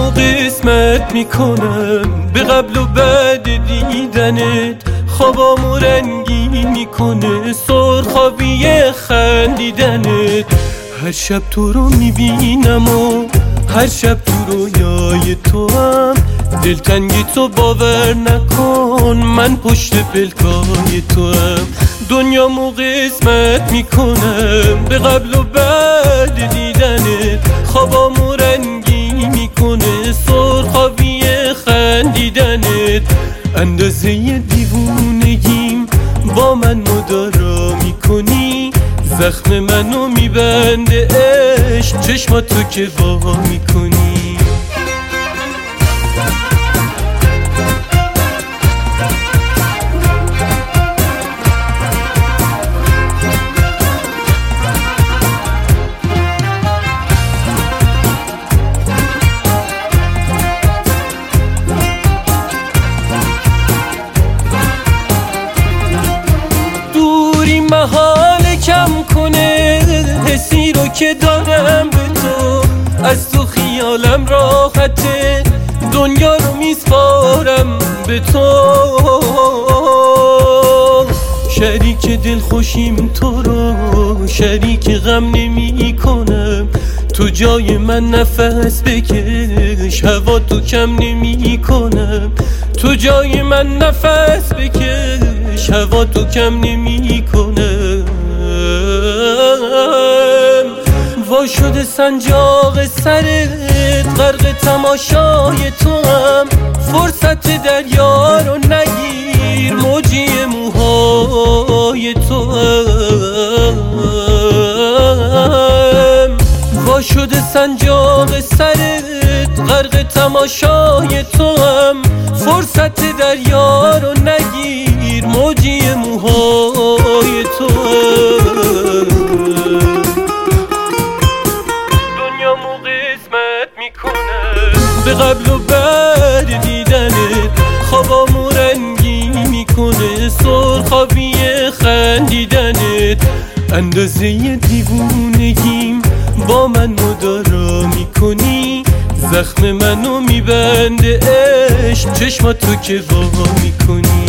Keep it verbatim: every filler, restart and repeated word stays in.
دنیامو قسمت میکنم به قبل و بعد دیدنت، خوابامو رنگین میکنه سرخابی خندیدنت. هر شب تو رو میبینم و هر شب تو رویای تو هم، دلتنگی تو باور نکن من پشت پلکای تو هم. دنیامو قسمت میکنم به قبل و بعد دیدنت، خوابامو رنگی میکنه سرخابی خندیدنت. اندازه دیوونگیم با من مدارا میکنی، زخم منو میبنده عشق چشماتو که وا میکنی. دوری محال کم کنه حسی رو که دارم به تو، از تو خیالم راحته دنیا رو میسپارم به تو. شریک دل خوشیم تو رو، شریک غم نمی کنم، تو جای من نفس بکش هوا تو کم نمی کنم، تو جای من نفس بکش هوا تو کم نمی کنم. وا شده سنجاق سرت غرق تماشای تو هم، فرصت دریا رو نگیر موجی موهای تو هم. وا شده سنجاق سرت غرق تماشای تو هم، فرصت دریا رو نگیر موجی موهای تو هم. دنیامو قسمت میکنم به قبل و بعد دیدنت، خوابامو رنگی میکنه سرخابی خندیدنت. اندازه دیوونگیم با من مدارا میکنی، زخم منو میبنده عشق چشماتو که وا میکنی.